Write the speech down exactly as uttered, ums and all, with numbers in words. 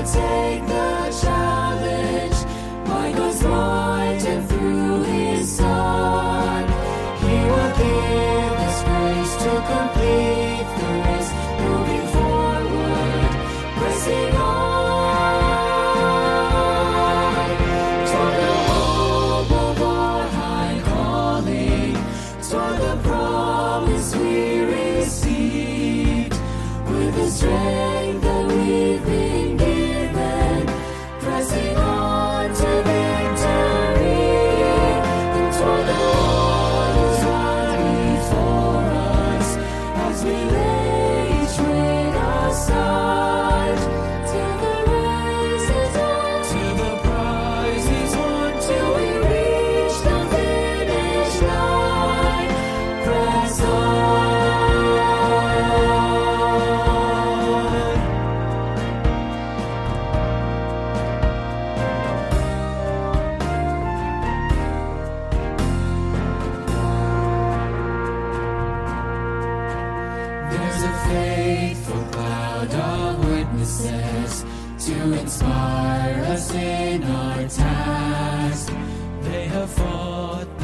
take the challenge by God's might and through His Son. He will give us grace to complete the race, moving forward, pressing on toward the hope of our high calling, toward the promise we received with the strength that we've been given, pressing on to victory and toward the one who's right before us as we lay each weight aside till the race is on, till the prize is won, till we reach the finish line. Press on. There's a faithful cloud of witnesses to inspire us in our task. They have fought